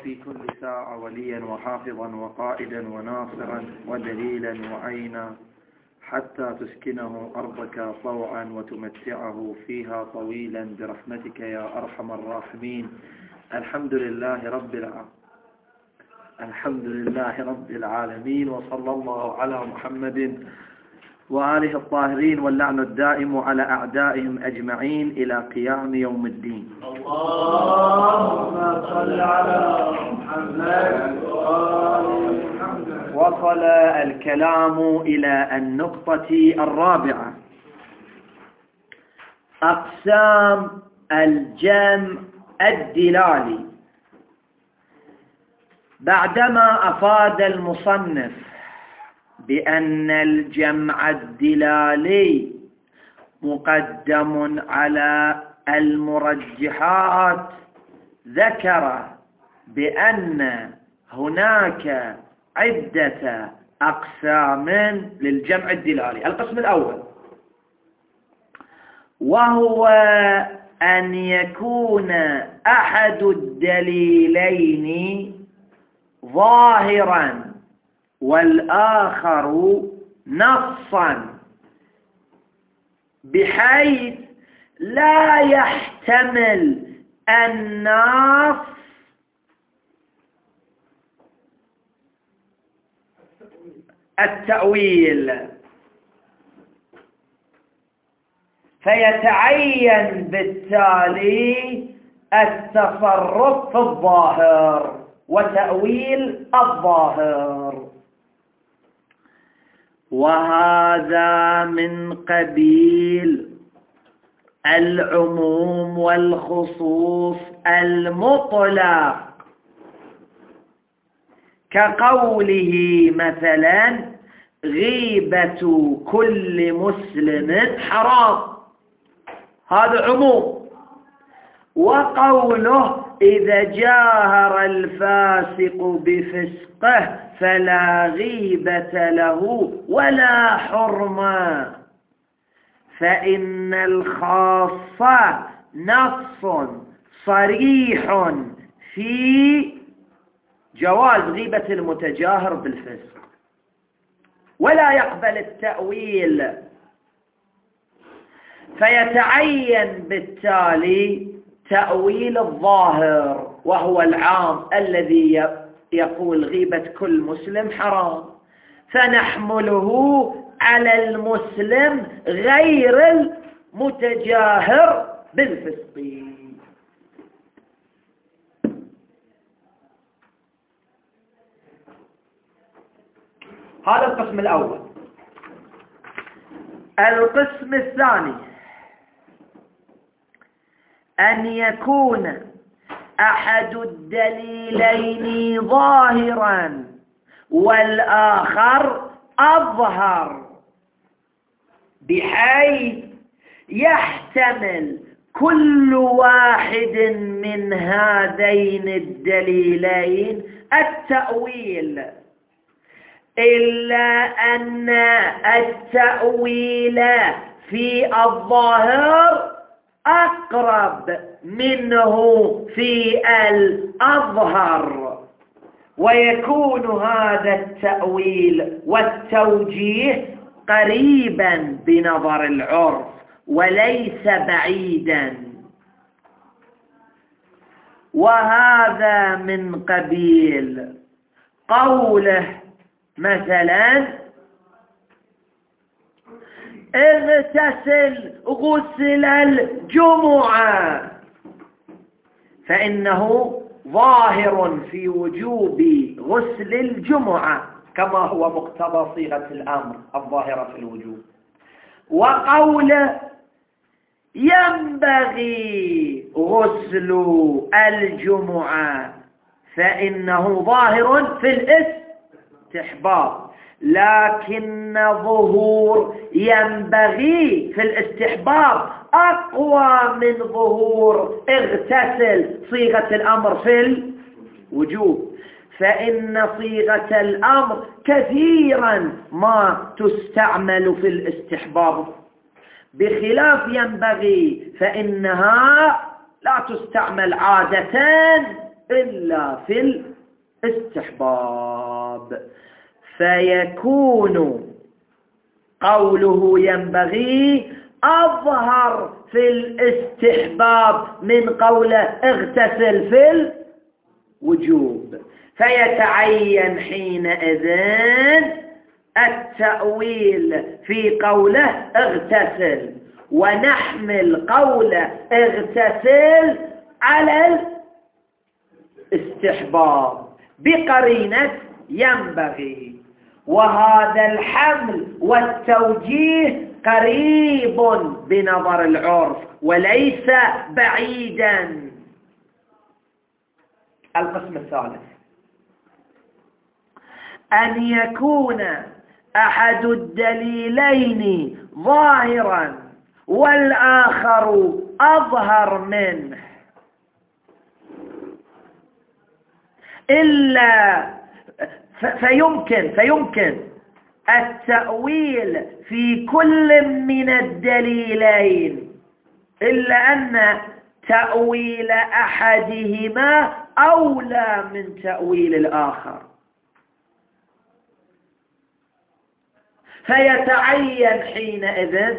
في كل ساعة وليا وحافظا وقائدا وناصرا ودليلا وعينا حتى تسكنه أرضك طوعا وتمتعه فيها طويلا برحمتك يا أرحم الراحمين. الحمد لله رب العالمين، وصلى الله على محمد وآله الطاهرين، واللعن الدائم على أعدائهم أجمعين إلى قيام يوم الدين. اللهم صل على محمد وآل محمد. وصل الكلام إلى النقطة الرابعة، أقسام الجمع الدلالي. بعدما أفاد المصنف بأن الجمع الدلالي مقدم على المرجحات، ذكر بأن هناك عدة أقسام للجمع الدلالي. القسم الأول وهو أن يكون أحد الدليلين ظاهرا والآخر نصا، بحيث لا يحتمل النص التأويل، فيتعين بالتالي التصرف في الظاهر وتأويل الظاهر. وهذا من قبيل العموم والخصوص المطلق، كقوله مثلا غيبة كل مسلم حرام، هذا عموم. وقوله إذا جاهر الفاسق بفسقه فلا غيبة له ولا حرمة، فإن الخاصة نص صريح في جواز غيبة المتجاهر بالفسق، ولا يقبل التأويل، فيتعين بالتالي تأويل الظاهر، وهو العام الذي يقول غيبة كل مسلم حرام، فنحمله على المسلم غير المتجاهر بالفسق. هذا القسم الأول. القسم الثاني أن يكون أحد الدليلين ظاهرا والآخر أظهر، بحيث يحتمل كل واحد من هذين الدليلين التأويل، إلا أن التأويل في الظاهر أقرب منه في الأظهر، ويكون هذا التأويل والتوجيه قريبا بنظر العرف وليس بعيدا. وهذا من قبيل قوله مثلا اغتسل غسل الجمعة، فإنه ظاهر في وجوب غسل الجمعة كما هو مقتضى صيغة الأمر الظاهرة في الوجوب. وقوله ينبغي غسل الجمعة فإنه ظاهر في الاستحباب، لكن ظهور ينبغي في الاستحباب أقوى من ظهور اغتسل صيغة الأمر في الوجوب، فإن صيغة الأمر كثيرا ما تستعمل في الاستحباب، بخلاف ينبغي فإنها لا تستعمل عادة إلا في الاستحباب، فيكون قوله ينبغي أظهر في الاستحباب من قوله اغتسل في الوجوب، فيتعين حينئذ التأويل في قوله اغتسل، ونحمل قوله اغتسل على الاستحباب بقرينة ينبغي. وهذا الحمل والتوجيه قريب بنظر العرف وليس بعيدا. القسم الثالث أن يكون أحد الدليلين ظاهرا والآخر أظهر منه، إلا فيمكن التأويل في كل من الدليلين، إلا أن تأويل أحدهما أولى من تأويل الآخر، فيتعين حينئذ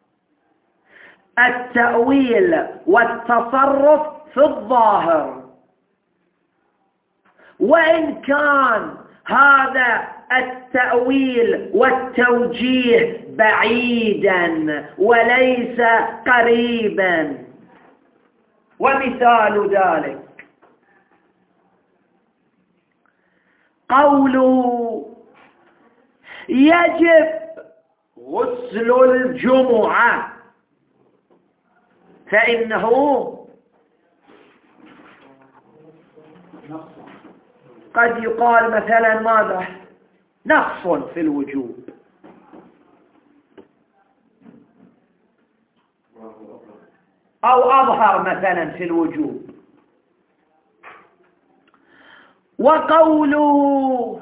التأويل والتصرف في الظاهر، وإن كان هذا التأويل والتوجيه بعيدا وليس قريبا. ومثال ذلك قوله يجب غسل الجمعة، فإنه قد يقال مثلا ماذا؟ نص في الوجوب، أو أظهر مثلا في الوجوب. وقوله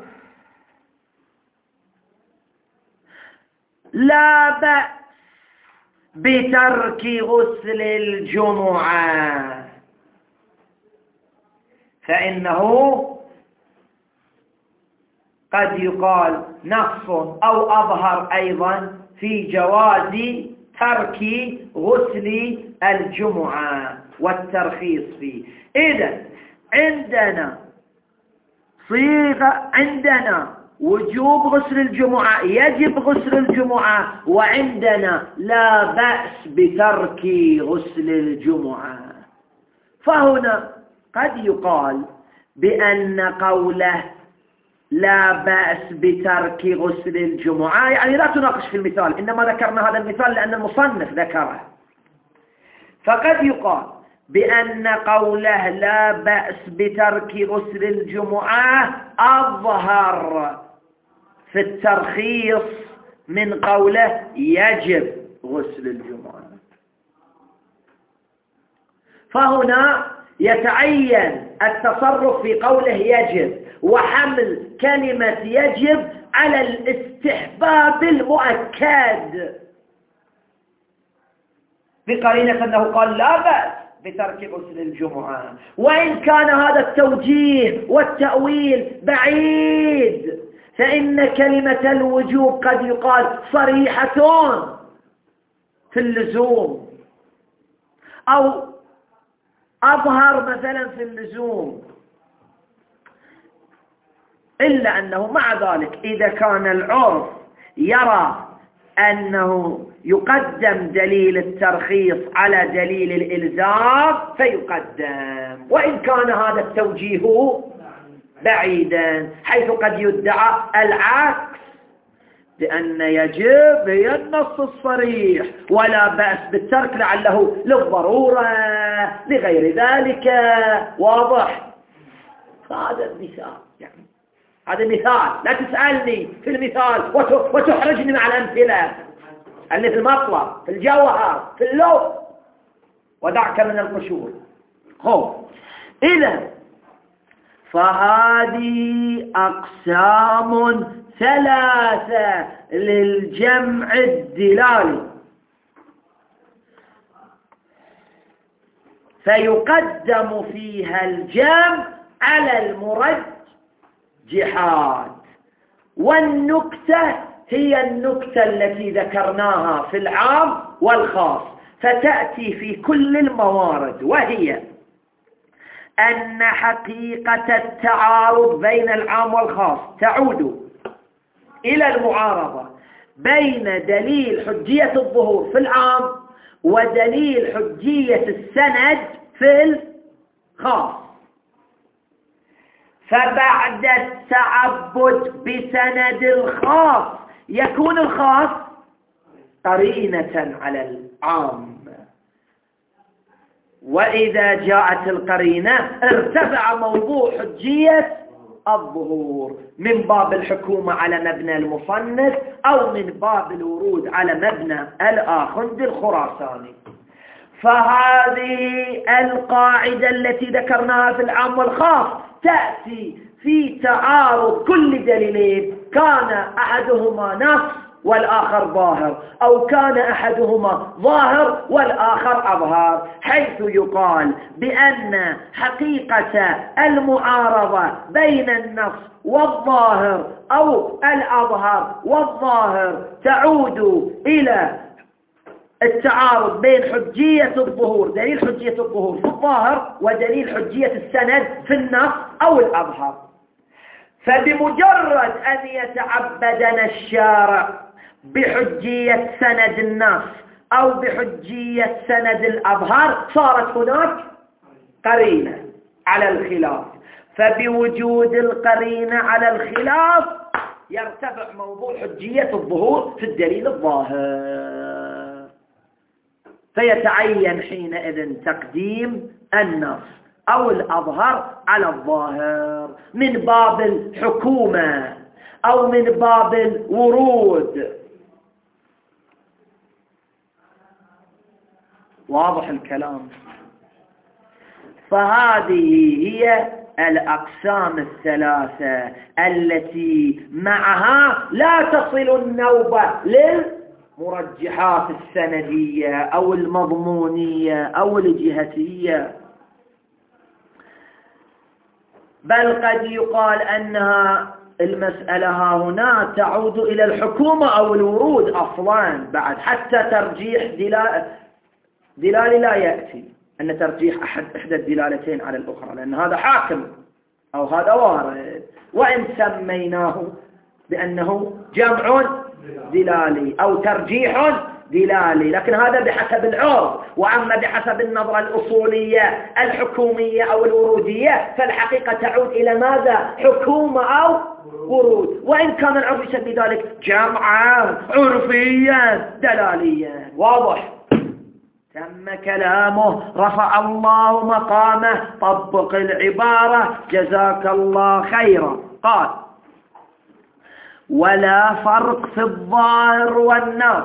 لا بأس بترك غسل الجمعة، فإنه قد يقال نص أو أظهر أيضا في جواز ترك غسل الجمعة والترخيص فيه. إذن عندنا وجوب غسل الجمعة، يجب غسل الجمعة، وعندنا لا بأس بترك غسل الجمعة. فهنا قد يقال بأن قوله لا بأس بترك غسل الجمعة يعني لا تناقش في المثال، إنما ذكرنا هذا المثال لأن المصنف ذكره. فقد يقال بأن قوله لا بأس بترك غسل الجمعة أظهر في الترخيص من قوله يجب غسل الجمعة. فهنا يتعين التصرف في قوله يجب، وحمل كلمة يجب على الاستحباب المؤكد بقرينة أنه قال لا بأس بترك غسل الجمعة، وإن كان هذا التوجيه والتأويل بعيد، فإن كلمة الوجوب قد يقال صريحة في اللزوم، أو أظهر مثلا في اللزوم، إلا أنه مع ذلك إذا كان العرف يرى أنه يقدم دليل الترخيص على دليل الإلزام فيقدم، وإن كان هذا التوجيه بعيدا، حيث قد يدعى العكس، لأن يجب هي النص الصريح، ولا بأس بالترك لعله للضرورة لغير ذلك. واضح؟ فهذا المثال، يعني هذا مثال، لا تسألني في المثال وتحرجني مع الأمثلة، اللي في المطلب في الجوهر في اللب، ودعك من القشور. إذا فهذه أقسام ثلاثة للجمع الدلالي. فيقدم فيها الجمع على المرجحات. والنكتة هي النكتة التي ذكرناها في العام والخاص، فتأتي في كل الموارد، وهي أن حقيقة التعارض بين العام والخاص تعود إلى المعارضة بين دليل حجية الظهور في العام ودليل حجية السند في الخاص. فبعد التعبد بسند الخاص يكون الخاص قرينة على العام، وإذا جاءت القرينة ارتفع موضوع حجية الظهور من باب الحكومة على مبنى المصنف أو من باب الورود على مبنى الآخند الخراساني. فهذه القاعدة التي ذكرناها في العام والخاص تأتي في تعارض كل دليلين، كان أحدهما نص والآخر ظاهر، أو كان أحدهما ظاهر والآخر أظهر، حيث يقال بأن حقيقة المعارضة بين النص والظاهر أو الأظهر والظاهر تعود إلى التعارض بين حجية الظهور، دليل حجية الظهور في الظاهر، ودليل حجية السند في النص أو الأظهر. فبمجرد أن يتعبدنا الشارع بحجية سند النص أو بحجية سند الأظهر صارت هناك قرينة على الخلاف، فبوجود القرينة على الخلاف يرتفع موضوع حجية الظهور في الدليل الظاهر، فيتعين حينئذ تقديم النص أو الأظهر على الظاهر من باب الحكومة أو من باب الورود. واضح الكلام؟ فهذه هي الأقسام الثلاثة التي معها لا تصل النوبة للمرجحات السندية أو المضمونية أو الجهتية، بل قد يقال أنها المسألة هنا تعود إلى الحكومة أو الورود أصلا بعد، حتى ترجيح دلالة لا يأتي أن ترجيح إحدى الدلالتين على الأخرى، لأن هذا حاكم أو هذا وارد، وإن سميناه بأنه جمع دلالي أو ترجيح دلالي، لكن هذا بحسب العرف. وأما بحسب النظرة الأصولية الحكومية أو الورودية فالحقيقة تعود إلى ماذا؟ حكومة أو ورود، وإن كان العرف يسمي ذلك جمعا عرفيا دلاليا. واضح؟ تم كلامه، رفع الله مقامه، طبق العبارة، جزاك الله خيرا. قال: ولا فرق في الظاهر والنص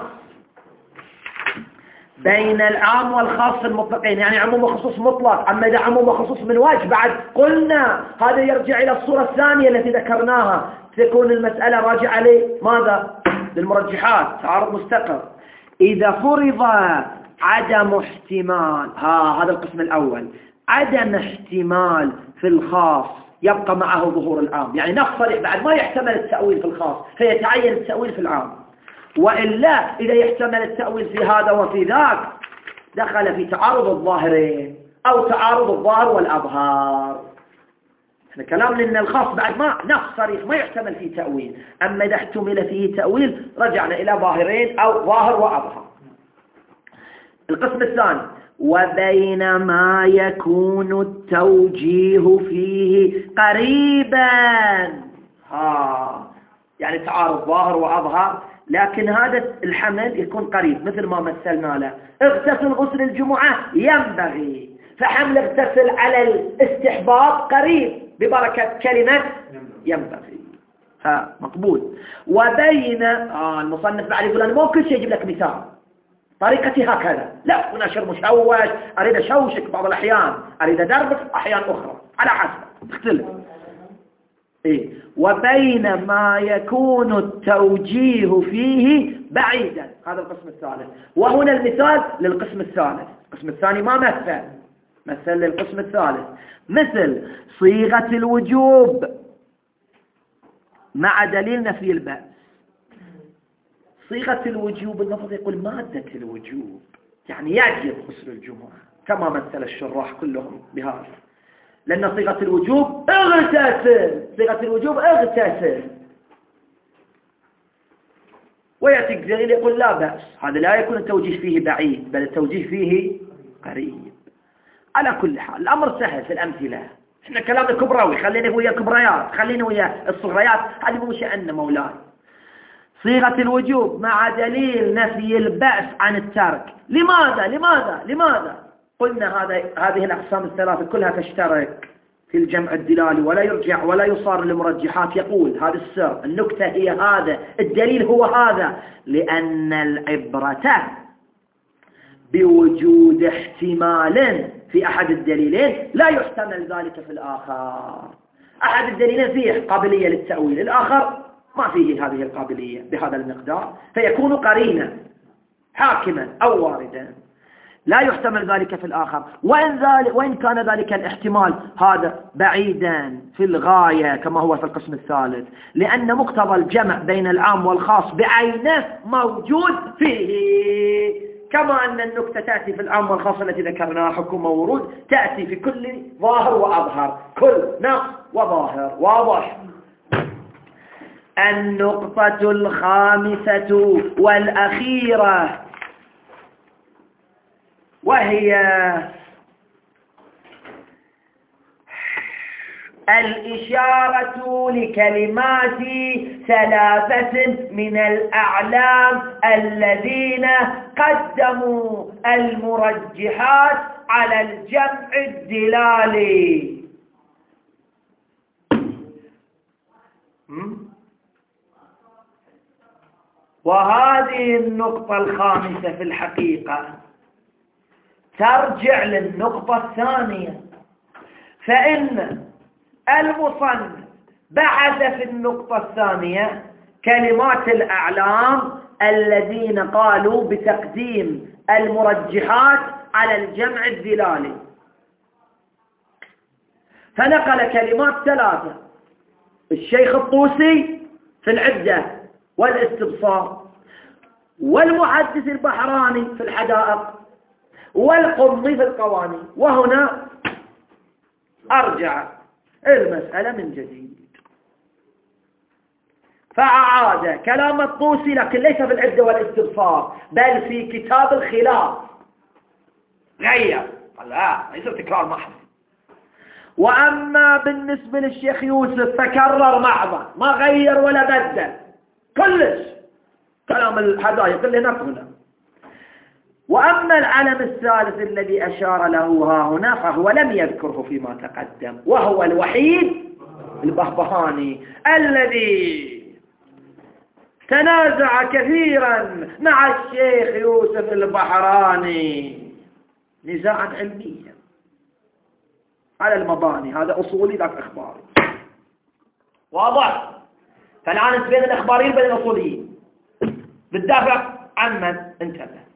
بين العام والخاص المطلقين، يعني عموم وخصوص مطلق. أما إذا عموم وخصوص من وجه بعد قلنا هذا يرجع إلى الصورة الثانية التي ذكرناها، تكون المسألة راجعة لماذا؟ للمرجحات، تعارض مستقر. إذا فرض عدم احتمال، هذا القسم الأول، عدم احتمال في الخاص يبقى معه ظهور العام، يعني نفصل بعد ما يحتمل التأويل في الخاص فيتعين التأويل في العام، وإلا إذا يحتمل التأويل في هذا وفي ذاك دخل في تعارض الظاهرين أو تعارض الظاهر والأظهار. احنا كلامنا إن الخاص بعد ما نص صريح ما يحتمل فيه تأويل، أما إذا احتمل فيه تأويل رجعنا إلى ظاهرين أو ظاهر وأظهر. القسم الثاني: وبينما يكون التوجيه فيه قريبا، يعني تعارض ظاهر وأظهر، لكن هذا الحمل يكون قريب مثل ما مثلنا له. اغتسل غسل الجمعة ينبغي، فحمل اغتسل على الاستحباب قريب ببركة كلمة ينبغي، مقبول. وبين المصنف بعد يقول أنا مو كل شيء يجيب لك مثال طريقتي هكذا، لا، ونشر مشوش، أريد أشوشك بعض الأحيان، أريد أدربك أحيان أخرى، على حسب تختلف. وبينما يكون التوجيه فيه بعيدا، هذا القسم الثالث. وهنا المثال للقسم الثالث. القسم الثاني ما مثل، مثل للقسم الثالث مثل صيغة الوجوب مع دليل نفي البأس. صيغة الوجوب المفروض يقول مادة الوجوب، يعني يجب غسل الجمعة، كما مثل الشراح كلهم بهذا، لأن صيغة الوجوب اغتسل، صيغة الوجوب اغتسل، ويأتي الدليل يقول لا بأس. هذا لا يكون التوجيه فيه بعيد، بل التوجيه فيه قريب. على كل حال الأمر سهل في الأمثلة، احنا كلامنا كبروي، خلينا ويا كبريات، خلينا ويا الصغريات، هذه مو شأننا مولاي. صيغة الوجوب مع دليل نفي البأس عن الترك. لماذا قلنا هذه الأقسام الثلاثة كلها تشترك في الجمع الدلالي، ولا يرجع ولا يصار للمرجحات. يقول هذا السر، النكتة هي هذا، الدليل هو هذا، لأن العبرة بوجود احتمال في أحد الدليلين لا يحتمل ذلك في الآخر. أحد الدليلين فيه قابلية للتأويل، الآخر ما فيه هذه القابلية بهذا المقدار، فيكون قرينا حاكما أو واردا، لا يحتمل ذلك في الآخر. وإن كان ذلك الاحتمال هذا بعيدا في الغاية كما هو في القسم الثالث، لأن مقتضى الجمع بين العام والخاص بعينه موجود فيه، كما أن النكتة تأتي في العام والخاص التي ذكرناها حكم وورود، تأتي في كل ظاهر وأظهر، كل نقص وظاهر. واضح؟ النقطة الخامسة والأخيرة، وهي الإشارة لكلمات ثلاثة من الأعلام الذين قدموا المرجحات على الجمع الدلالي. وهذه النقطة الخامسة في الحقيقة ترجع للنقطة الثانية، فإن المصنف بحث في النقطة الثانية كلمات الأعلام الذين قالوا بتقديم المرجحات على الجمع الدلالي، فنقل كلمات ثلاثة: الشيخ الطوسي في العدة والاستبصار، والمحدث البحراني في الحدائق، والقمي في القوانين. وهنا أرجع المسألة من جديد، فأعاد كلام الطوسي، لكن ليس في العدة والاستبصار بل في كتاب الخلاف، غير، لا ليس تكرار محض. وأما بالنسبة للشيخ يوسف فكرر محضا، ما غير ولا بدل كلش كلام الحدائق اللي نقله. وأما العلم الثالث الذي أشار له ها هنا فهو لم يذكره فيما تقدم، وهو الوحيد البهبهاني الذي تنازع كثيرا مع الشيخ يوسف البحراني نزاعا علميا على المباني، هذا أصولي ذاك إخباري. واضح؟ فالآن بين الإخباريين بين الأصوليين بالدافع عن من انتبه.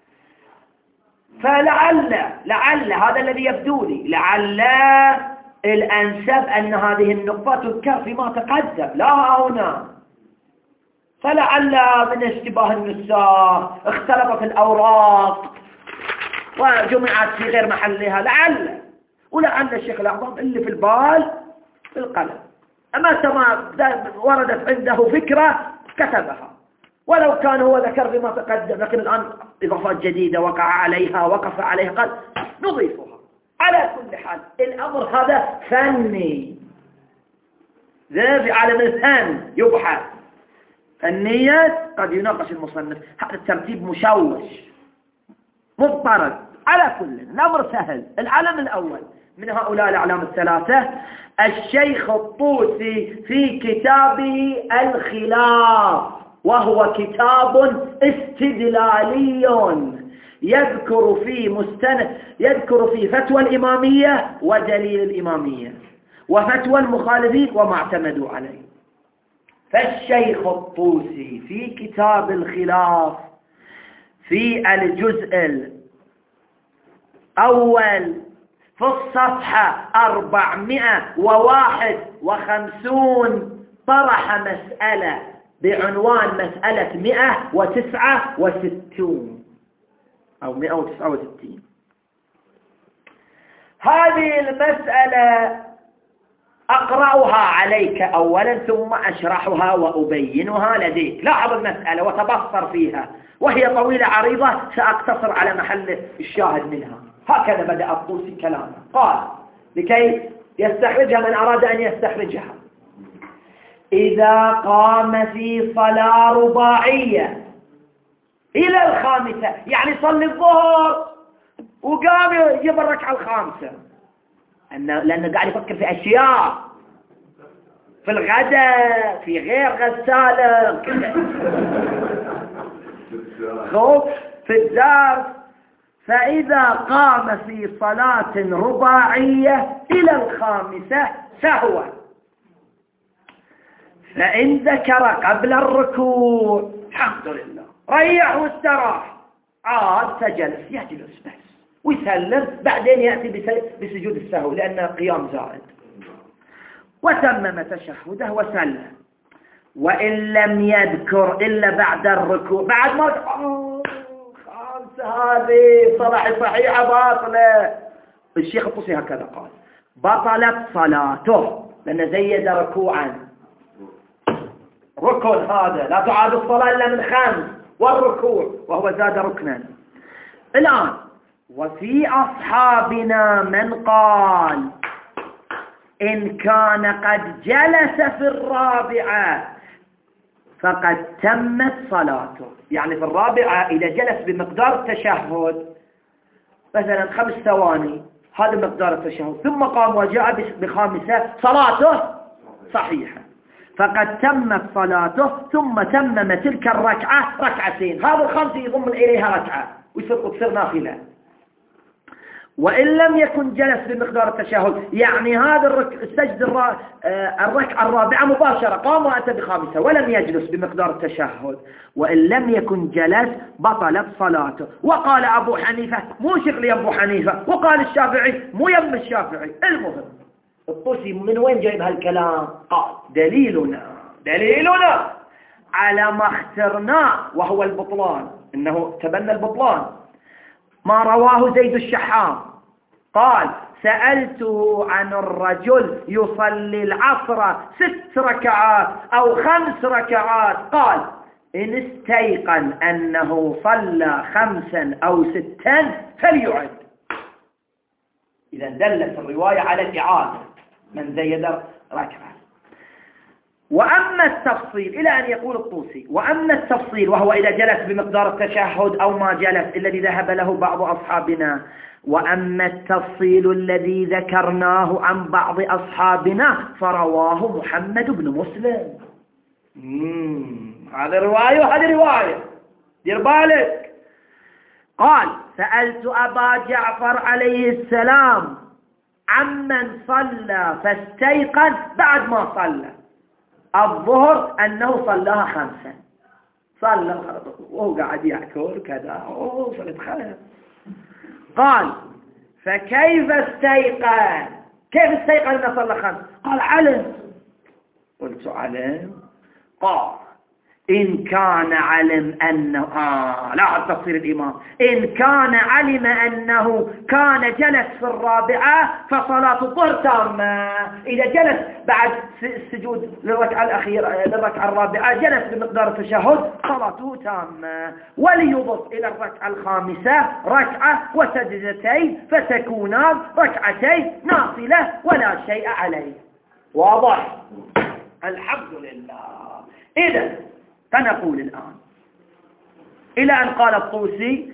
فلعل هذا الذي يبدو لي، لعل الأنسب أن هذه النقطة تذكر فيما تقدم لا هنا. فلعل من اشتباه النساء اختلطت الأوراق وجمعت في غير محلها، ولعل الشيخ الأعظم اللي في البال في القلم، أما وردت عنده فكرة كتبها، ولو كان هو ذكر فيما تقدم، لكن الآن إضافات جديدة وقف عليها قال نضيفها. على كل حال الأمر هذا فني، ذا في عالم الفن يبحث، فنيات قد يناقش المصنف، هذا الترتيب مشوش مضطرد. على كل الأمر سهل. العلم الأول من هؤلاء الأعلام الثلاثة الشيخ الطوسي في كتابه الخلاف، وهو كتاب استدلالي يذكر فيه فتوى الإمامية ودليل الإمامية وفتوى المخالفين وما اعتمدوا عليه. فالشيخ الطوسي في كتاب الخلاف في الجزء الأول في الصفحة 451 طرح مسألة بعنوان مسألة 169 أو 169. هذه المسألة أقرأها عليك أولا ثم أشرحها وأبينها لديك. لاحظ المسألة وتبصر فيها، وهي طويلة عريضة، سأقتصر على محل الشاهد منها. هكذا بدأ الطوسي كلامه، قال لكي يستخرجها من أراد أن يستخرجها: إذا قام في صلاة رباعية إلى الخامسة، يعني صلي الظهر وقام يجيب الركعة الخامسة، لأنه قاعد يفكر في أشياء، في الغداء، في غير غسالة خوف في الدار. فإذا قام في صلاة رباعية إلى الخامسة سهوا، فإن ذكر قبل الركوع الحمد لله ريح واستراح، عاد فجلس يجلس بس ويسلم، بعدين يأتي بسجود السهو لأنه قيام زائد، وتمم تشهده وسلم. وإن لم يذكر إلا بعد الركوع، بعد ما خامسة هذه صحيحة باطلة، الشيخ الطوسي هكذا قال: بطلت صلاته، لأنه زيد ركوعا، ركن هذا لا تعاد الصلاة إلا من 5، والركوع وهو زاد ركنا. الآن وفي أصحابنا من قال إن كان قد جلس في الرابعة فقد تمت صلاته، يعني في الرابعة إذا جلس بمقدار التشهد مثلا 5 ثواني، هذا مقدار التشهد، ثم قام وجاء بخامسة، صلاته صحيحة، فقد تمت صلاته، ثم تمم تلك الركعة ركعتين، هذا الخامسة يضم إليها ركعة وتصير نافلة. وإن لم يكن جلس بمقدار التشهد، يعني هذا السجد الركعة الرابعة مباشرة قام وأتى بخامسة ولم يجلس بمقدار التشهد، وإن لم يكن جلس بطلت صلاته. وقال أبو حنيفة، مو شغلي أبو حنيفة، وقال الشافعي مو يم الشافعي. المهم الطوسي من وين جايب هالكلام؟ قال دليلنا على ما اخترناه وهو البطلان، إنه تبنى البطلان، ما رواه زيد الشحام قال: سألته عن الرجل يصلي العصر 6 ركعات أو 5 ركعات، قال: إن استيقن أنه صلى 5 أو 6 فليعد. إذا دلت الرواية على الإعادة من زيد ركعة. وأما التفصيل، إلى أن يقول الطوسي: وأما التفصيل وهو إذا جلس بمقدار التشهد أو ما جلس، الذي ذهب له بعض أصحابنا، وأما التفصيل الذي ذكرناه عن بعض أصحابنا فرواه محمد بن مسلم. هذا رواية وهذا رواية، دير بالك. قال: سألت أبا جعفر عليه السلام عمن صلى فاستيقن بعد ما صلى الظهر أنه صلاها 5، صلى وهو قاعد يأكل كذا وصلت 5. قال: فكيف استيقن؟ كيف استيقن أنه صلى 5؟ قال: علم. قلت: علم؟ قال: إن كان علم أنه لا تفسير الإمام، إن كان علم أنه كان جلس في الرابعة فصلاة الظهر تامة. إذا جلس بعد السجود للركعة الأخيرة للركعة الرابعة جلس بمقدار التشهد صلاته تامة، وليضف إلى الركعة الخامسة ركعة وسجدتين فتكونان ركعتين نافلة ولا شيء عليه. واضح؟ الحمد لله. إذا فنقول الآن إلى أن قال الطوسي: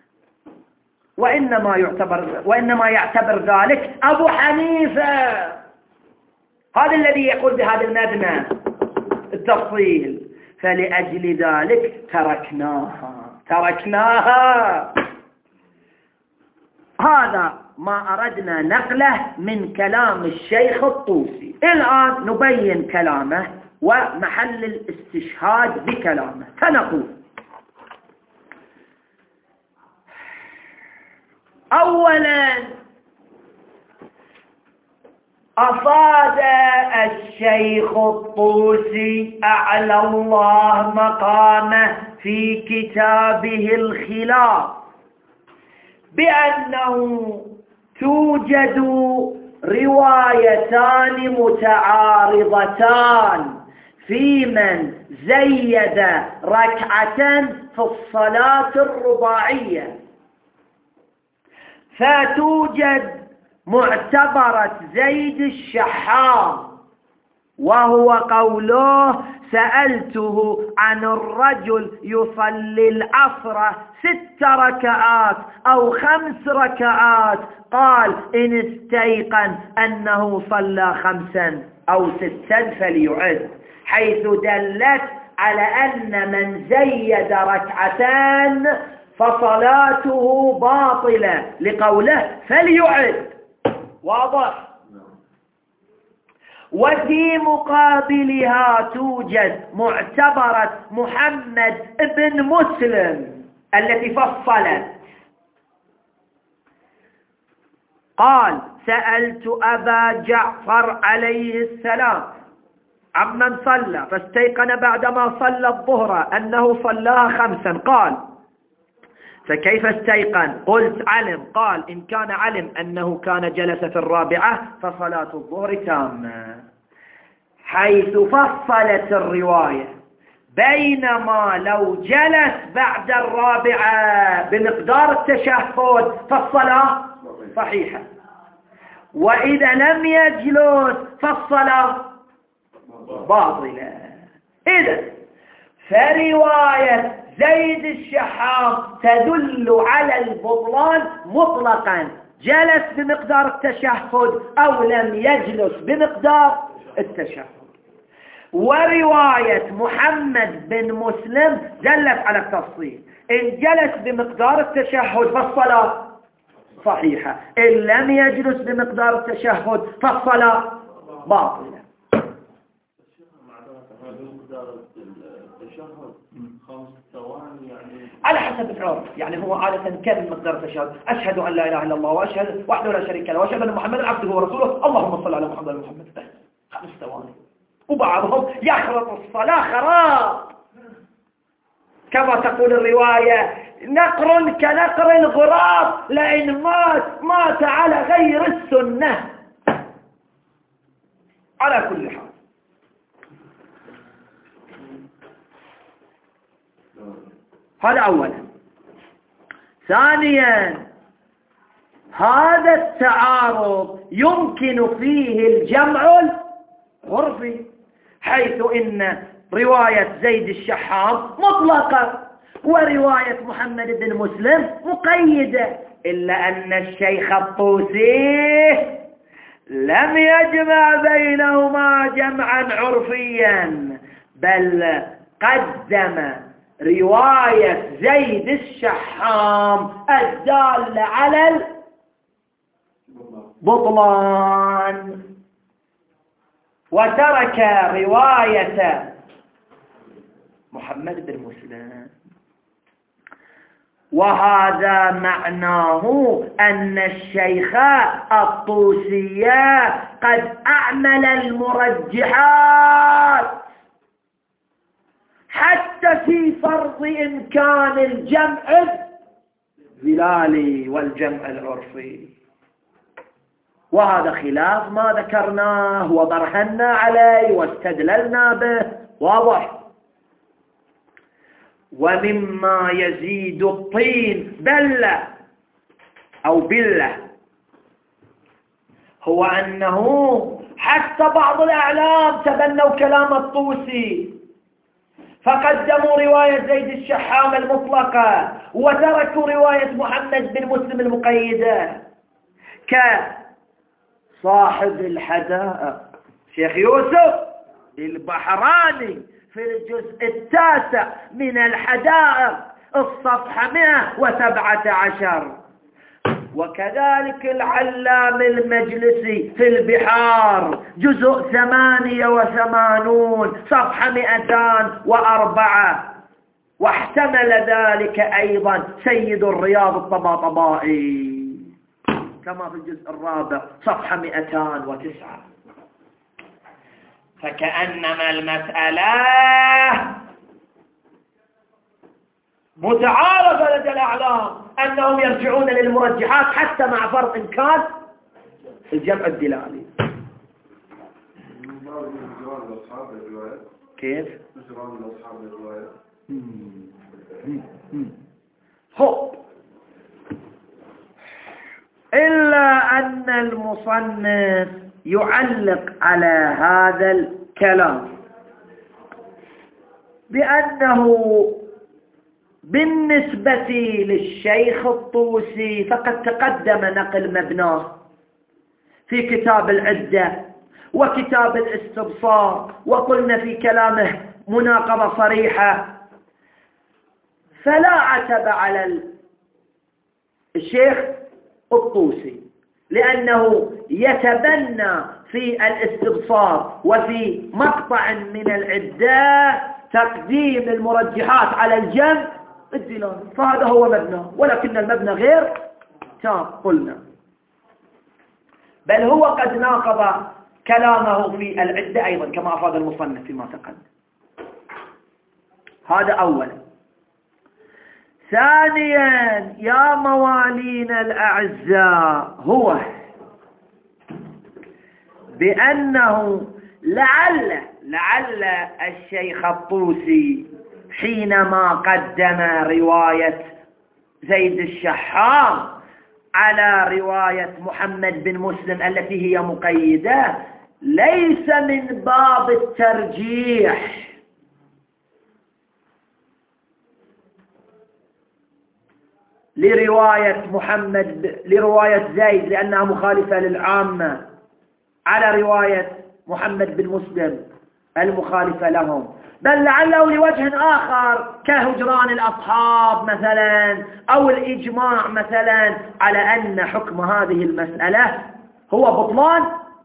وإنما يعتبر ذلك أبو حنيفة، هذا الذي يقول بهذا المبنى التفصيل، فلأجل ذلك تركناها. هذا ما أردنا نقله من كلام الشيخ الطوسي. الآن نبين كلامه ومحل الاستشهاد بكلامه. فنقول: أولا أفاد الشيخ الطوسي أعلى الله مقامه في كتابه الخلاف بأنه توجد روايتان متعارضتان في من زيد ركعة في الصلاة الرباعية، فتوجد معتبرة زيد الشحام وهو قوله: سألته عن الرجل يصلي العصر 6 ركعات أو 5 ركعات، قال: إن استيقن أنه صلى 5 أو 6 فليعد، حيث دلت على أن من زيد ركعتان فصلاته باطلة لقوله فليعد. واضح؟ وفي مقابلها توجد معتبرة محمد بن مسلم التي فصلت، قال: سألت أبا جعفر عليه السلام عمن صلى فاستيقن بعدما صلى الظهر أنه صلاها 5، قال: فكيف استيقن؟ قلت: علم. قال: إن كان علم أنه كان جلس في الرابعة فصلاة الظهر تامة، حيث فصلت الرواية بينما لو جلس بعد الرابعة بمقدار التشهد فالصلاة صحيحة، وإذا لم يجلس فالصلاة باطلة. إذن فرواية زيد الشحام تدل على البطلان مطلقا، جلس بمقدار التشهد أو لم يجلس بمقدار التشهد. ورواية محمد بن مسلم دلت على التفصيل، إن جلس بمقدار التشهد فالصلاة صحيحة، إن لم يجلس بمقدار التشهد فالصلاة باطلة. على حسب العرف، يعني هو عادة كم مقدار التشهد؟ أشهد أن لا إله إلا الله وأشهد وحده لا شريك له وأشهد أن محمدا عبده ورسوله، اللهم صل على محمد ومحمد، بس 5 ثواني. وبعضهم يخلط الصلاة خراب كما تقول الرواية: نقر كنقر الغراب، لأن مات على غير السنة. على كل حال، هذا أولا. ثانيا، هذا التعارض يمكن فيه الجمع العرفي، حيث إن رواية زيد الشحام مطلقة ورواية محمد بن مسلم مقيدة، إلا أن الشيخ الطوسي لم يجمع بينهما جمعا عرفيا، بل قدم رواية زيد الشحام الدالة على البطلان، وترك رواية محمد بن مسلم. وهذا معناه أن الشيخ الطوسي قد أعمل المرجحات حتى في فرض إمكان الجمع الظلالي والجمع العرفي، وهذا خلاف ما ذكرناه وبرهنا عليه واستدللنا به. واضح؟ ومما يزيد الطين بلة أو بلة هو أنه حتى بعض الأعلام تبنوا كلام الطوسي، فقدموا رواية زيد الشحام المطلقة وتركوا رواية محمد بن مسلم المقيدة، كصاحب الحدائق شيخ يوسف البحراني في الجزء 9 من الحدائق الصفحة 117، وكذلك العلام المجلسي في البحار جزء 88 صفحة 204، واحتمل ذلك أيضا سيد الرياض الطباطبائي. كما في الجزء الرابع صفحة 209. فكأنما المسألة متعارفة لدى الأعلام أنهم يرجعون للمرجحات حتى مع فرق إمكان الجمع الدلالي. كيف؟ هو إلا أن المصنف يعلق على هذا الكلام بأنه بالنسبة للشيخ الطوسي فقد تقدم نقل مبناه في كتاب العدة وكتاب الاستبصار، وقلنا في كلامه مناقضة صريحة، فلا عتب على الشيخ الطوسي لأنه يتبنى في الاستبصار وفي مقطع من العدة تقديم المرجحات على الجمع الدلالي، فهذا هو مبنى، ولكن المبنى غير تام قلنا، بل هو قد ناقض كلامه في العدة أيضا كما أفاد المصنف فيما تقدم. هذا أولا. ثانيا يا موالينا الأعزاء، هو بأنه لعل الشيخ الطوسي حينما قدم رواية زيد الشحام على رواية محمد بن مسلم التي هي مقيدة ليس من باب الترجيح، لرواية زيد لأنها مخالفة للعامة على رواية محمد بن مسلم المخالفة لهم، بل لعله لوجه آخر كهجران الأصحاب مثلا أو الإجماع مثلا على أن حكم هذه المسألة هو بطلان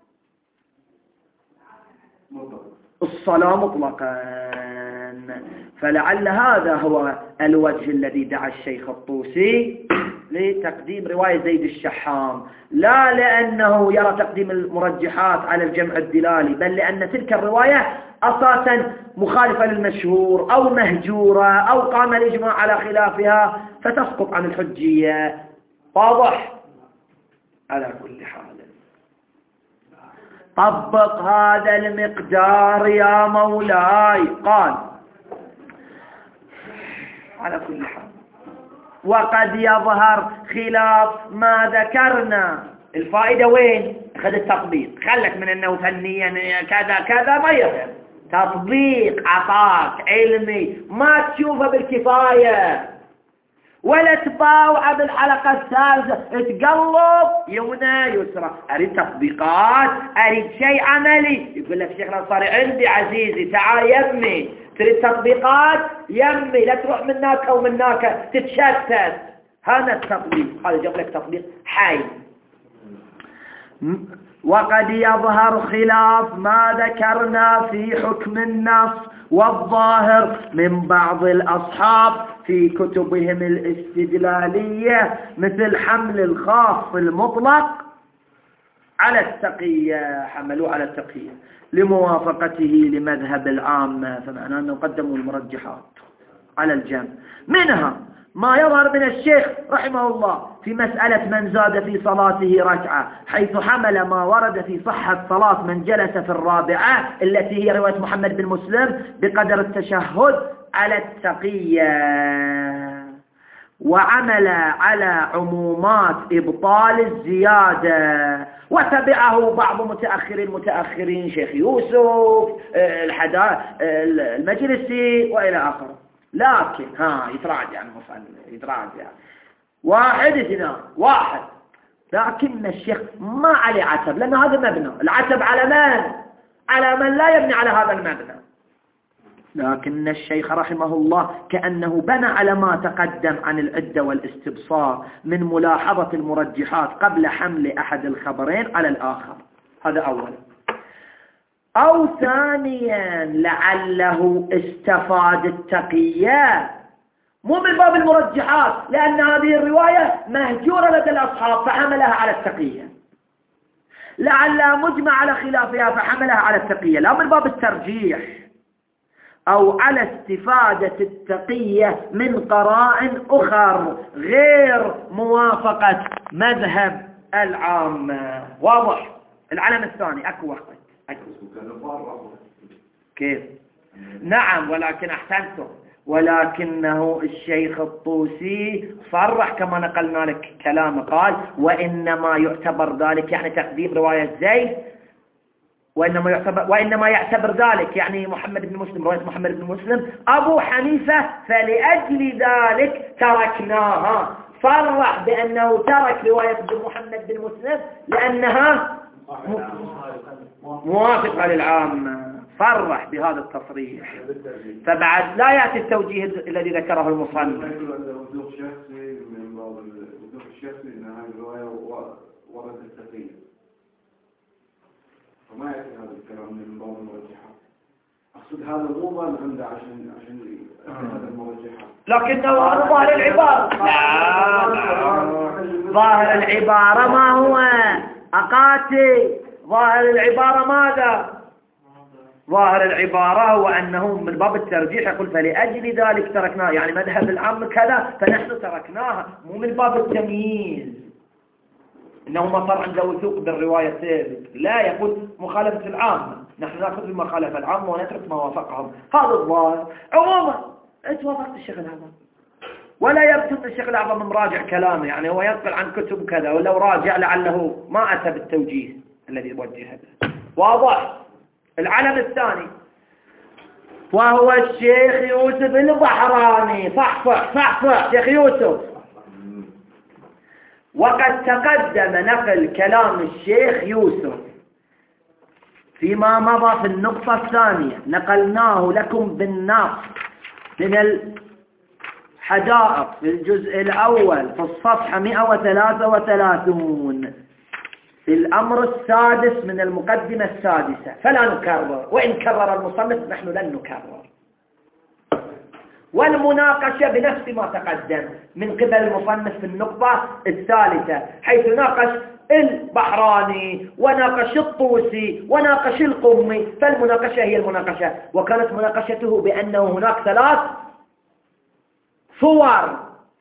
الصلاة مطلقا. فلعل هذا هو الوجه الذي دعا الشيخ الطوسي لتقديم رواية زيد الشحام، لا لأنه يرى تقديم المرجحات على الجمع الدلالي، بل لأن تلك الرواية أساسا مخالفة للمشهور أو مهجورة أو قام الإجماع على خلافها فتسقط عن الحجية. واضح؟ على كل حال طبق هذا المقدار يا مولاي. قال على كل حال وقد يظهر خلاف ما ذكرنا. الفائدة وين؟ أخذ التطبيق، خلك من أنه فنيا كذا كذا، ما يفهم تطبيق، عطاك علمي ما تشوفه بالكفاية ولا تباوع بالحلقة الثالثة تقلب يمنى يسرى. أريد تطبيقات، أريد شيء عملي. يقول لك الشيخ الأنصاري عندي عزيزي تعال يمي، تريد تطبيقات يمي، لا تروح من هناك أو من هناك تتشتت. هذا التطبيق، هذا جاب لك تطبيق حي. وقد يظهر خلاف ما ذكرنا في حكم النص والظاهر من بعض الأصحاب في كتبهم الاستدلالية مثل حمل الخاص المطلق على التقية، حملوا على التقية لموافقته لمذهب العامة، فمعناه أنه قدموا المرجحات على الجمع. منها ما يظهر من الشيخ رحمه الله في مسألة من زاد في صلاته ركعة، حيث حمل ما ورد في صحة صلاة من جلس في الرابعة التي هي رواية محمد بن مسلم بقدر التشهد على التقية، وعمل على عمومات إبطال الزيادة، وتبعه بعض المتأخرين شيخ يوسف المجلسي وإلى آخره. لكن يتراجع المصنف، يتراجع واحد اثنان واحد، لكن الشيخ ما عليه عتب، لأن هذا مبنى. العتب على من؟ على من لا يبني على هذا المبنى. لكن الشيخ رحمه الله كأنه بنى على ما تقدم عن العدة والاستبصار من ملاحظة المرجحات قبل حمل أحد الخبرين على الآخر. هذا أولا. أو ثانيا لعله استفاد التقية مو من باب المرجحات، لأن هذه الرواية مهجورة لدى الأصحاب فحملها على التقية، لعلها مجمع على خلافها فحملها على التقية، لا من باب الترجيح أو على استفادة التقية من قرائن أخر غير موافقة مذهب العامة. واضح؟ العلم الثاني أكو وقت كيف؟ نعم، ولكن أحسنتم، ولكنه الشيخ الطوسي صرح كما نقلنا لك كلامه، قال وإنما يعتبر ذلك يعني تقديم رواية زيد، وإنما يعتبر ذلك يعني محمد بن مسلم، رواية محمد بن مسلم أبو حنيفة، فلأجل ذلك تركناها. صرح بأنه ترك رواية محمد بن مسلم لأنها موافقة للعامة، صرح بهذا التصريح. فبعد لا يأتي التوجيه الذي ذكره المصنف. الوثوق الشخصي من باب الوثوق الشخصي ان هذه الروايه ورد التقية، فما يأتي هذا الكلام من باب المرجحات. اقصد هذا مو باب عنده عشان هذا المرجحات، لكنه ظاهر العبارة. ظاهر العبارة ما هو أقاتي؟ ظاهر العبارة ماذا؟ ظاهر العبارة هو أنه من باب الترجيح، يقول فلأجل ذلك تركناه، يعني مذهب العام كذا فنحن تركناها، مو من باب التمييز إنه ما صار عنده وثوق بالروايتين، لا، يقول مخالفة العامة، نحن نأخذ بما خالف العامة ونترك ما وافقهم. هذا الظاهر. عموما أنت وافقت الشيخ الأعظم، ولا يبدو أن الشيخ الأعظم مراجع كلامه، يعني هو ينقل عن كتب كذا، ولو راجع لعله ما أتى بالتوجيه الذي وجهه. واضح؟ العلم الثاني وهو الشيخ يوسف البحراني. صح شيخ يوسف. وقد تقدم نقل كلام الشيخ يوسف فيما مضى في النقطة الثانية، نقلناه لكم بالنص من الحدائق في الجزء الأول في الصفحة 133 في الأمر السادس من المقدمة السادسة، فلا نكرر، وإن كرر المصنف نحن لن نكرر. والمناقشة بنفس ما تقدم من قبل المصنف في النقطة الثالثة، حيث ناقش البحراني وناقش الطوسي وناقش القمي، فالمناقشة هي المناقشة، وكانت مناقشته بأنه هناك 3 صور.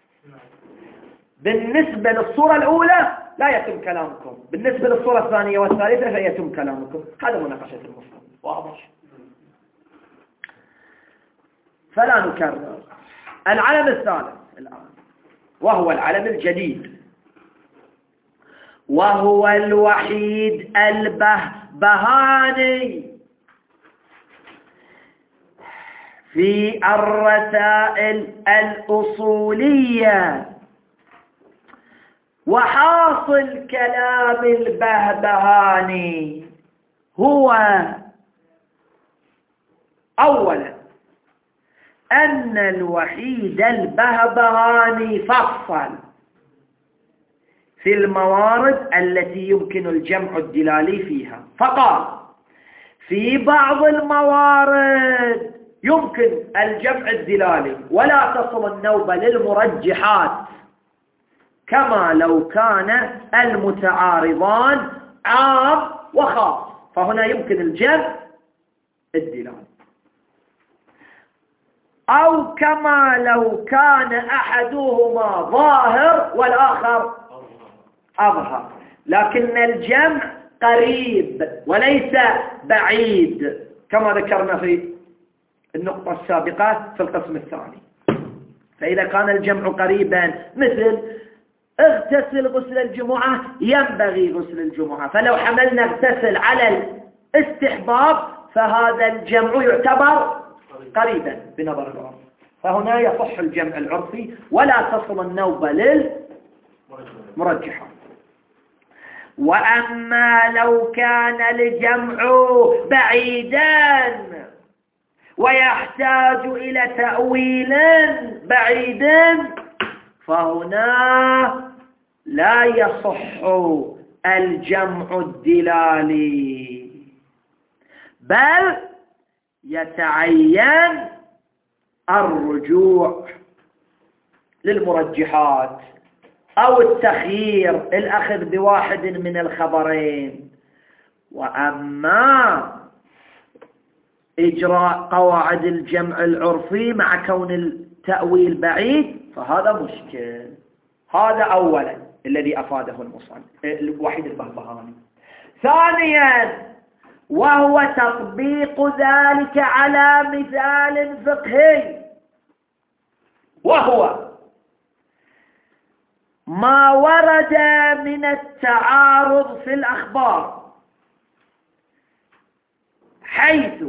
بالنسبة للصورة الأولى لا يتم كلامكم، بالنسبة للصورة الثانية والثالثة فيتم كلامكم. هذا مناقشة المصنف. واضح؟ فلا نكرر. العلم الثالث الآن وهو العلم الجديد، وهو الوحيد البهبهاني في الرسائل الأصولية. وحاصل كلام البهبهاني هو أولا أن الوحيد البهبهاني فصل في الموارد التي يمكن الجمع الدلالي فيها، فقال في بعض الموارد يمكن الجمع الدلالي ولا تصل النوبة للمرجحات، كما لو كان المتعارضان عام وخاص، فهنا يمكن الجمع الدلالي، أو كما لو كان أحدهما ظاهر والآخر أظهر، لكن الجمع قريب وليس بعيد كما ذكرنا في النقطة السابقة في القسم الثاني. فإذا كان الجمع قريبا مثل اغتسل غسل الجمعة ينبغي غسل الجمعة، فلو حملنا اغتسل على الاستحباب فهذا الجمع يعتبر قريبا بنظر العرف، فهنا يصح الجمع العرفي ولا تصل النوبة للمرجحات. وأما لو كان الجمع بعيدا ويحتاج إلى تأويل بعيد فهنا لا يصح الجمع الدلالي، بل يتعين الرجوع للمرجحات أو التخيير الأخذ بواحد من الخبرين. وأما إجراء قواعد الجمع العرفي مع كون التأويل بعيد فهذا مشكل. هذا أولا الذي أفاده الوحيد البهبهاني. ثانيا وهو تطبيق ذلك على مثال فقهي، وهو ما ورد من التعارض في الأخبار، حيث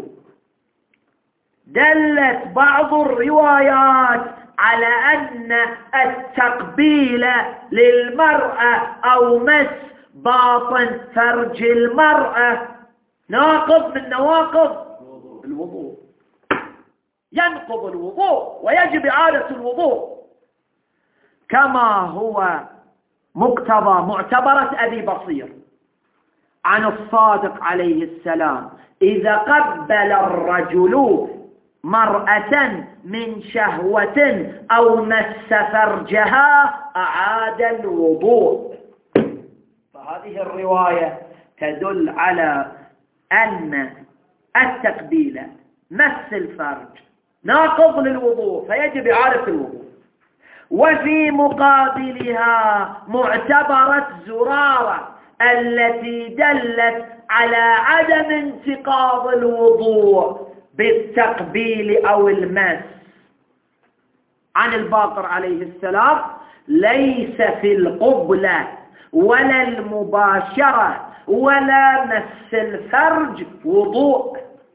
دلت بعض الروايات على أن التقبيل للمرأة أو مس باطن فرج المرأة ناقض من نواقض الوضوء، ينقض الوضوء ويجب إعادة الوضوء، كما هو مقتضى معتبرة أبي بصير عن الصادق عليه السلام: إذا قبل الرجل مرأة من شهوة أو مس فرجها أعاد الوضوء. فهذه الرواية تدل على أن التقبيل مس الفرج ناقض للوضوء فيجب إعادة الوضوء. وفي مقابلها معتبرة زرارة التي دلت على عدم انتقاض الوضوء بالتقبيل أو المس عن الباقر عليه السلام: ليس في القبلة ولا المباشرة ولا مس الفرج وضوء.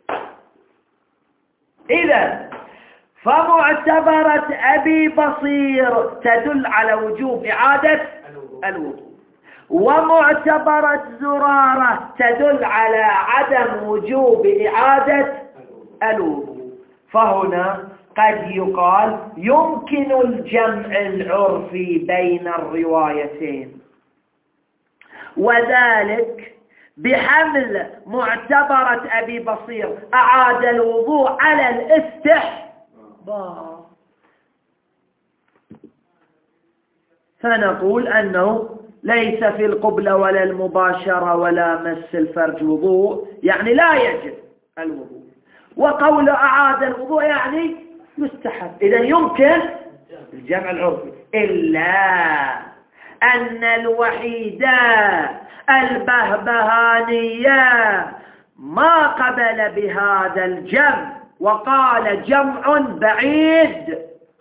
إذن فمعتبرة أبي بصير تدل على وجوب إعادة الوضوء، ومعتبرة زرارة تدل على عدم وجوب إعادة الوضوء. فهنا قد يقال يمكن الجمع العرفي بين الروايتين، وذلك بحمل معتبرة أبي بصير أعاد الوضوء على الاستحباب، فنقول أنه ليس في القبلة ولا المباشرة ولا مس الفرج وضوء، يعني لا يجب الوضوء، وقول أعاد الوضوء يعني يستحب. إذن يمكن الجمع العرفي، إلا أن الوحيدة البهبهانية ما قبل بهذا الجمع وقال جمع بعيد،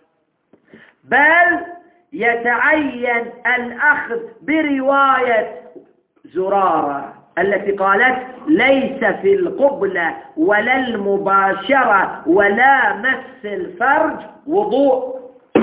بل يتعين الأخذ برواية زرارة التي قالت: ليس في القبلة ولا المباشرة ولا مس الفرج وضوء.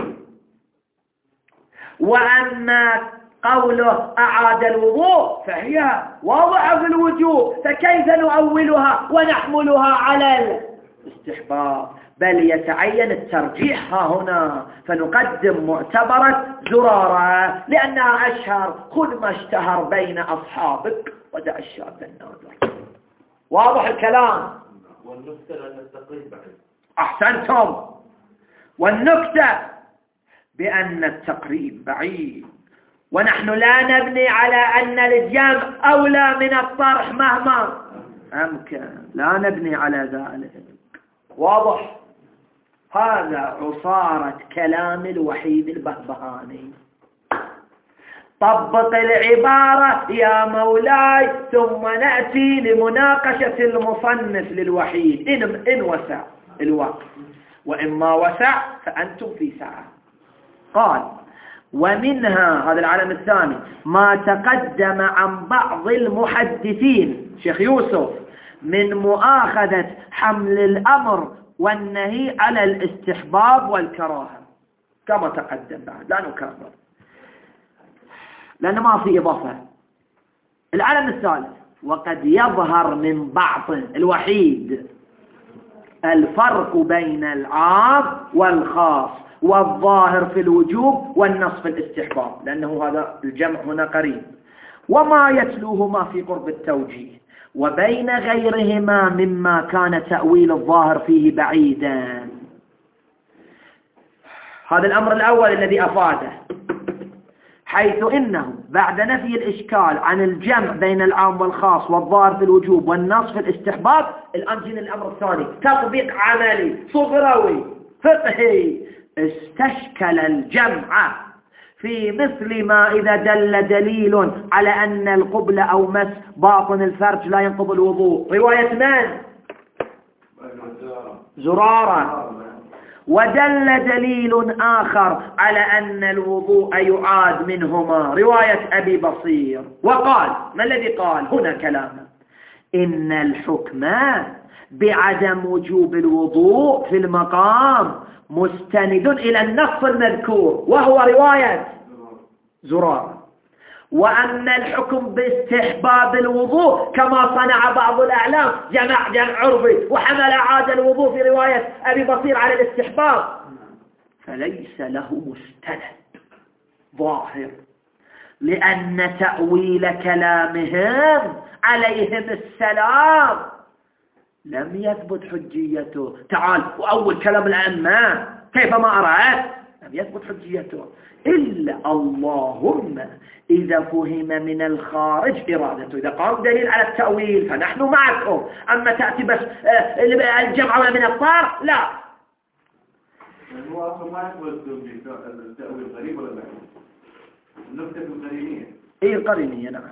وأما قوله أعاد الوضوء فهي واضحة في الوجوب، فكيف نؤولها ونحملها على الاستحباب؟ بل يتعين الترجيح ها هنا، فنقدم معتبرة زرارة لأنها أشهر. خذ ما اشتهر بين أصحابك ودع الشاب النادر. واضح الكلام؟ والنكتة أن التقريب بعيد. أحسنتم. والنكتة بأن التقريب بعيد، ونحن لا نبني على أن الجمع أولى من الطرح مهما أمكن، لا نبني على ذلك. واضح؟ هذا عصارة كلام الوحيد البهبهاني. طبق العبارة يا مولاي ثم نأتي لمناقشة المصنف للوحيد إن وسع الوقت، وإما وسع فأنتم في ساعة. قال: ومنها، هذا العالم الثاني، ما تقدم عن بعض المحدثين شيخ يوسف من مؤاخذة حمل الأمر والنهي على الاستحباب والكراهة، كما تقدم بعد، لا نكرر لأن ما في إضافة. العالم الثالث: وقد يظهر من بعض الوحيد الفرق بين العام والخاص والظاهر في الوجوب والنص في الاستحباب، لأنه هذا الجمع هنا قريب، وما يتلوهما في قرب التوجيه، وبين غيرهما مما كان تأويل الظاهر فيه بعيدا. هذا الأمر الأول الذي أفاده، حيث إنه بعد نفي الإشكال عن الجمع بين العام والخاص والظاهر في الوجوب والنص في الاستحباب، الآن جينا الأمر الثاني، تطبيق عملي صغروي فقهي. استشكل الجمع في مثل ما إذا دل دليل على أن القبل أو مس باطن الفرج لا ينقض الوضوء، رواية من؟ زرارة. ودل دليل آخر على أن الوضوء يعاد منهما، رواية أبي بصير. وقال، ما الذي قال هنا كلامه؟ إن الحكم بعدم وجوب الوضوء في المقام مستند إلى النص المذكور وهو رواية زرارة، وأن الحكم باستحباب الوضوء كما صنع بعض الأعلام جمع عرفي وحمل عاد الوضوء في رواية أبي بصير على الاستحباب، فليس له مستند ظاهر، لأن تأويل كلامهم عليهم السلام لم يثبت حجيته. تعال وأول كلام الأئمة كيفما أرأت لم يثبت حجيته، إلا اللهم إذا فهم من الخارج إرادته. إذا قام دليل على التأويل فنحن معكم، أما تأتي بس الجمع من الطار لا. هو أصلا ما يثبت التأويل غريب ولا لا؟ النكتة القرينية. إيه القرينية؟ نعم.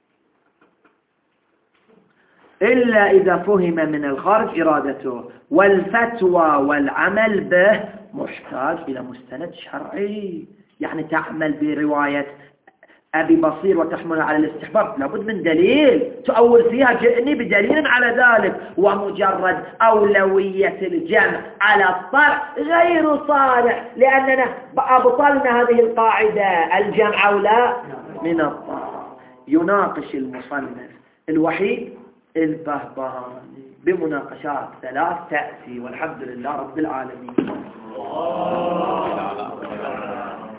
إلا إذا فهم من الخارج إرادته، والفتوى والعمل به محتاج إلى مستند شرعي. يعني تعمل برواية أبي بصير وتحمل على الاستحباب لابد من دليل تؤول فيها، جئني بدليل على ذلك. ومجرد أولوية الجمع على الطرح غير صالح، لأننا أبطلنا هذه القاعدة، الجمع أولى من الطرح. يناقش المصنف الوحيد البهبهاني بمناقشات 3 تأتي، والحمد لله رب العالمين.